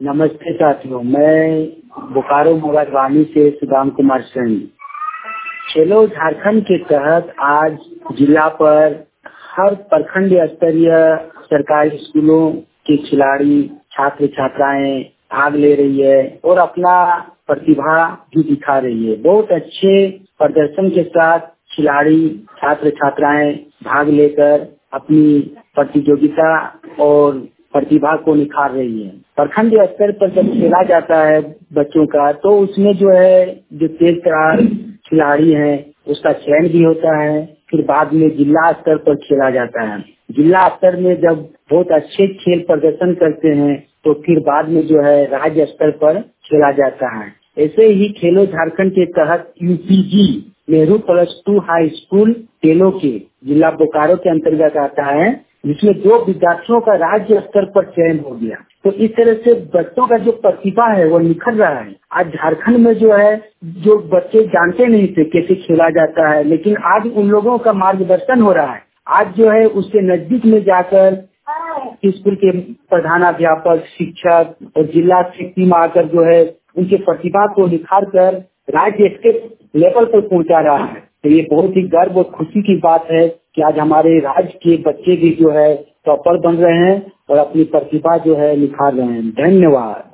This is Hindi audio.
नमस्ते साथियों, मैं बोकारो मोबाइल से सुदाम कुमार सिंह। खेलो झारखंड के तहत आज जिला पर हर प्रखंड स्तरीय सरकारी स्कूलों के खिलाड़ी छात्र छात्राएं भाग ले रही है और अपना प्रतिभा भी दिखा रही है। बहुत अच्छे प्रदर्शन के साथ खिलाड़ी छात्र छात्राएं भाग लेकर अपनी प्रतियोगिता और प्रतिभा को निखार रही है। प्रखंड स्तर पर जब खेला जाता है बच्चों का, तो उसमें जो तेज तरार खिलाड़ी हैं उसका चयन भी होता है। फिर बाद में जिला स्तर पर खेला जाता है। जिला स्तर में जब बहुत अच्छे खेल प्रदर्शन करते हैं तो फिर बाद में राज्य स्तर पर खेला जाता है। ऐसे ही खेलो झारखंड के तहत UPG Nehru +2 high school Telo के जिला बोकारो के अंतर्गत आता है, जिसमें 2 विद्यार्थियों का राज्य स्तर पर चयन हो गया। तो इस तरह से बच्चों का जो प्रतिभा है वो निखर रहा है। आज झारखंड में जो बच्चे जानते नहीं थे कैसे खेला जाता है, लेकिन आज उन लोगों का मार्गदर्शन हो रहा है। आज उसके नजदीक में जाकर स्कूल के प्रधानाध्यापक, शिक्षक और जिला टीम आकर उनके प्रतिभा को निखार कर राज्य के लेवल पर पहुंचा रहा है। तो ये बहुत ही गर्व और खुशी की बात है कि आज हमारे राज्य के बच्चे भी टॉपर बन रहे हैं और अपनी प्रतिभा निखार रहे हैं। धन्यवाद।